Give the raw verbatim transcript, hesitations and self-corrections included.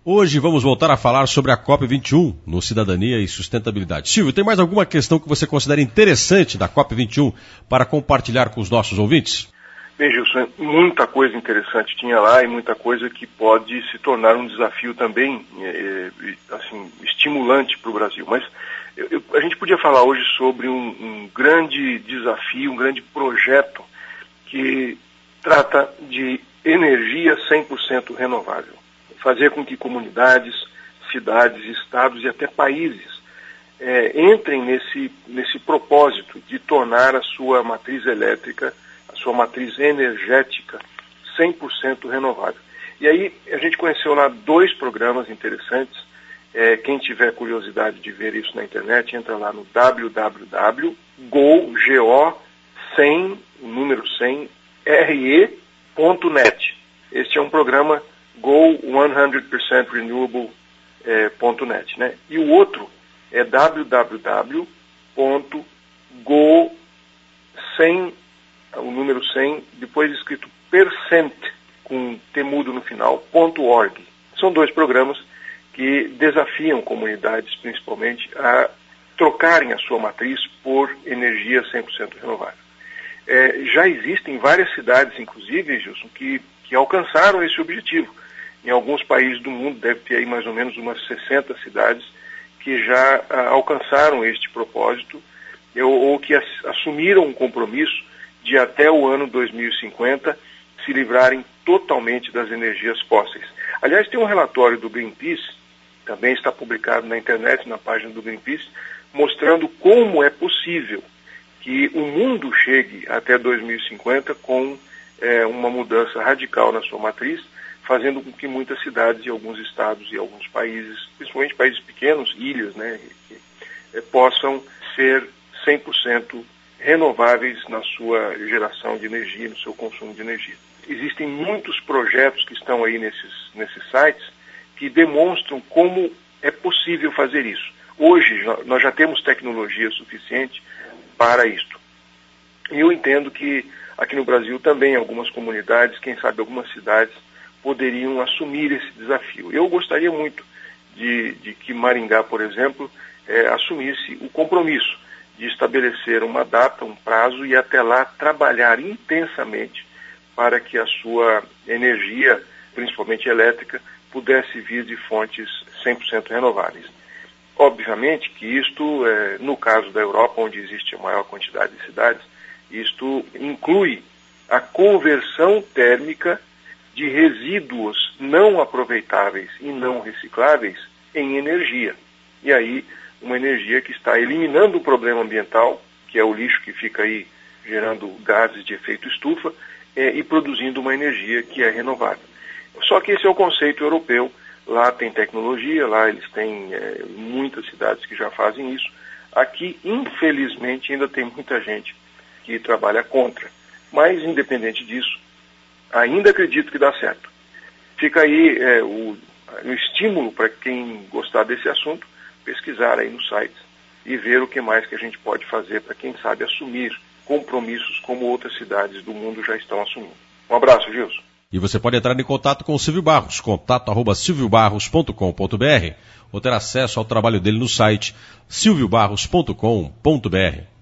Hoje vamos voltar a falar sobre a COP vinte e um no Cidadania e Sustentabilidade. Silvio, tem mais alguma questão que você considera interessante da COP vinte e um para compartilhar com os nossos ouvintes? Bem, Gilson, muita coisa interessante tinha lá e muita coisa que pode se tornar um desafio também, é, assim, estimulante para o Brasil. Mas eu, eu, a gente podia falar hoje sobre um, um grande desafio, um grande projeto que trata de energia cem por cento renovável. Fazer com que comunidades, cidades, estados e até países é, entrem nesse, nesse propósito de tornar a sua matriz elétrica, a sua matriz energética cem por cento renovável. E aí a gente conheceu lá dois programas interessantes. É, quem tiver curiosidade de ver isso na internet, entra lá no w w w ponto go cem, o número cem, R E ponto net. Este é um programa go cem por cento renewable ponto net, né? E o outro é w w w ponto go cem, o número cem, depois escrito percent, com T mudo no final, ponto .org. São dois programas que desafiam comunidades, principalmente, a trocarem a sua matriz por energia cem por cento renovável. É, já existem várias cidades, inclusive, Gilson, que, que alcançaram esse objetivo. Em alguns países do mundo, deve ter aí mais ou menos umas sessenta cidades que já ah, alcançaram este propósito ou, ou que as, assumiram um compromisso de até o ano dois mil e cinquenta se livrarem totalmente das energias fósseis. Aliás, tem um relatório do Greenpeace, também está publicado na internet, na página do Greenpeace, mostrando como é possível que o mundo chegue até dois mil e cinquenta com é, uma mudança radical na sua matriz, fazendo com que muitas cidades e alguns estados e alguns países, principalmente países pequenos, ilhas, né, é, possam ser cem por cento renováveis na sua geração de energia, no seu consumo de energia. Existem muitos projetos que estão aí nesses, nesses sites que demonstram como é possível fazer isso. Hoje, nós já temos tecnologia suficiente para isto. E eu entendo que aqui no Brasil também algumas comunidades, quem sabe algumas cidades, poderiam assumir esse desafio. Eu gostaria muito de, de que Maringá, por exemplo, é, assumisse o compromisso de estabelecer uma data, um prazo e até lá trabalhar intensamente para que a sua energia, principalmente elétrica, pudesse vir de fontes cem por cento renováveis. Obviamente que isto, é, no caso da Europa, onde existe a maior quantidade de cidades, isto inclui a conversão térmica de resíduos não aproveitáveis e não recicláveis em energia. E aí, uma energia que está eliminando o problema ambiental, que é o lixo que fica aí gerando gases de efeito estufa, é, e produzindo uma energia que é renovável. Só que esse é o conceito europeu. Lá tem tecnologia, lá eles têm é, muitas cidades que já fazem isso. Aqui, infelizmente, ainda tem muita gente que trabalha contra. Mas, independente disso, ainda acredito que dá certo. Fica aí é, o, o estímulo para quem gostar desse assunto, pesquisar aí no site e ver o que mais que a gente pode fazer para, quem sabe, assumir compromissos como outras cidades do mundo já estão assumindo. Um abraço, Gilson. E você pode entrar em contato com o Silvio Barros, contato arroba silvio barros ponto com ponto b r, ou ter acesso ao trabalho dele no site silvio barros ponto com ponto b r.